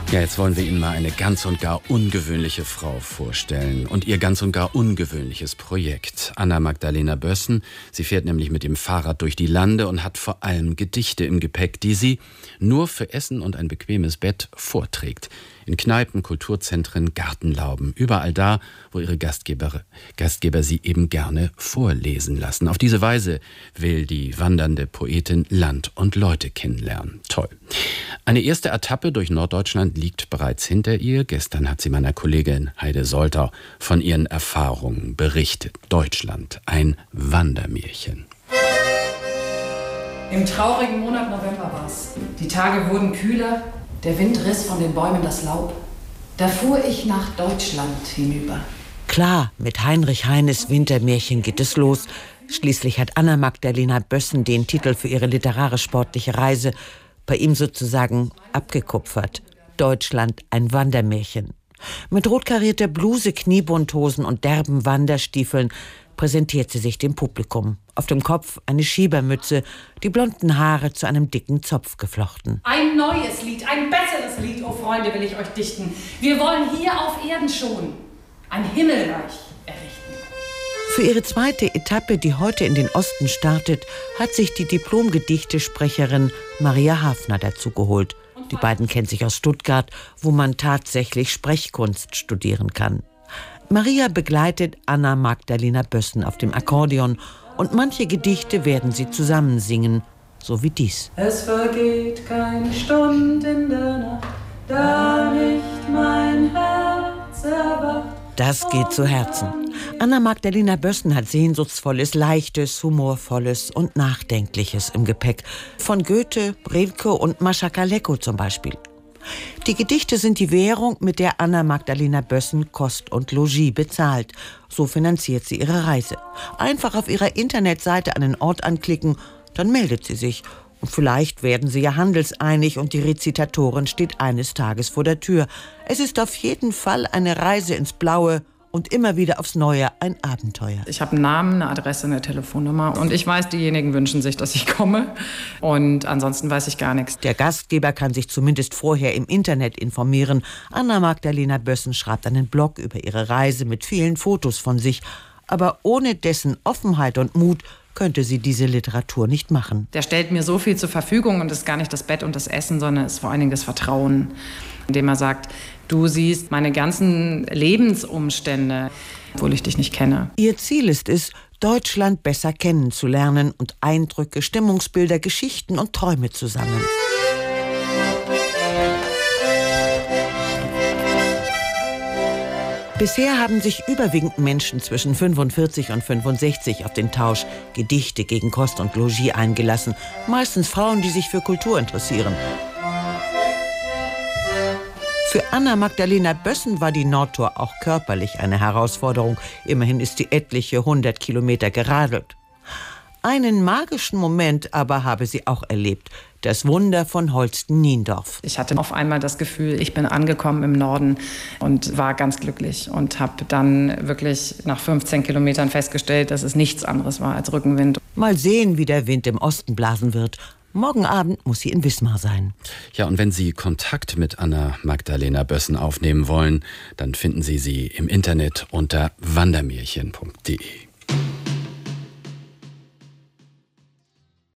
Ja, jetzt wollen wir Ihnen mal eine ganz und gar ungewöhnliche Frau vorstellen und ihr ganz und gar ungewöhnliches Projekt. Anna-Magdalena Bössen, sie fährt nämlich mit dem Fahrrad durch die Lande und hat vor allem Gedichte im Gepäck, die sie nur für Essen und ein bequemes Bett vorträgt. In Kneipen, Kulturzentren, Gartenlauben, überall da, wo ihre Gastgeber sie eben gerne vorlesen lassen. Auf diese Weise will die wandernde Poetin Land und Leute kennenlernen. Toll. Eine erste Etappe durch Norddeutschland liegt bereits hinter ihr. Gestern hat sie meiner Kollegin Heide Soltau von ihren Erfahrungen berichtet. Deutschland, ein Wandermärchen. Im traurigen Monat November war's. Die Tage wurden kühler, der Wind riss von den Bäumen das Laub. Da fuhr ich nach Deutschland hinüber. Klar, mit Heinrich Heines Wintermärchen geht es los. Schließlich hat Anna-Magdalena Bössen den Titel für ihre literarisch-sportliche Reise bei ihm sozusagen abgekupfert. Deutschland, ein Wandermärchen. Mit rotkarierter Bluse, Kniebundhosen und derben Wanderstiefeln präsentiert sie sich dem Publikum. Auf dem Kopf eine Schiebermütze, die blonden Haare zu einem dicken Zopf geflochten. Ein neues Lied, ein besseres Lied, oh Freunde, will ich euch dichten. Wir wollen hier auf Erden schon ein Himmelreich errichten. Für ihre zweite Etappe, die heute in den Osten startet, hat sich die Diplom-Gedichtesprecherin Maria Hafner dazu geholt. Die beiden kennen sich aus Stuttgart, wo man tatsächlich Sprechkunst studieren kann. Maria begleitet Anna-Magdalena Bössen auf dem Akkordeon und manche Gedichte werden sie zusammen singen, so wie dies. Es vergeht keine Stunde in der Nacht, da nicht mein Herz erwacht. Das geht zu Herzen. Anna-Magdalena Bössen hat Sehnsuchtsvolles, Leichtes, Humorvolles und Nachdenkliches im Gepäck. Von Goethe, Rilke und Mascha Kaleko zum Beispiel. Die Gedichte sind die Währung, mit der Anna-Magdalena Bössen Kost und Logis bezahlt. So finanziert sie ihre Reise. Einfach auf ihrer Internetseite einen Ort anklicken, dann meldet sie sich. Und vielleicht werden sie ja handelseinig und die Rezitatorin steht eines Tages vor der Tür. Es ist auf jeden Fall eine Reise ins Blaue und immer wieder aufs Neue ein Abenteuer. Ich habe einen Namen, eine Adresse, eine Telefonnummer und ich weiß, diejenigen wünschen sich, dass ich komme und ansonsten weiß ich gar nichts. Der Gastgeber kann sich zumindest vorher im Internet informieren. Anna-Magdalena Bössen schreibt einen Blog über ihre Reise mit vielen Fotos von sich, aber ohne dessen Offenheit und Mut könnte sie diese Literatur nicht machen. Der stellt mir so viel zur Verfügung und es ist gar nicht das Bett und das Essen, sondern es ist vor allen Dingen das Vertrauen, indem er sagt, du siehst meine ganzen Lebensumstände, obwohl ich dich nicht kenne. Ihr Ziel ist es, Deutschland besser kennenzulernen und Eindrücke, Stimmungsbilder, Geschichten und Träume zu sammeln. Bisher haben sich überwiegend Menschen zwischen 45 und 65 auf den Tausch Gedichte gegen Kost und Logis eingelassen. Meistens Frauen, die sich für Kultur interessieren. Für Anna-Magdalena Bössen war die Nordtour auch körperlich eine Herausforderung. Immerhin ist sie etliche 100 Kilometer geradelt. Einen magischen Moment aber habe sie auch erlebt. Das Wunder von Holsten-Niendorf. Ich hatte auf einmal das Gefühl, ich bin angekommen im Norden und war ganz glücklich und habe dann wirklich nach 15 Kilometern festgestellt, dass es nichts anderes war als Rückenwind. Mal sehen, wie der Wind im Osten blasen wird. Morgen Abend muss sie in Wismar sein. Ja, und wenn Sie Kontakt mit Anna-Magdalena Bössen aufnehmen wollen, dann finden Sie sie im Internet unter wandermärchen.de.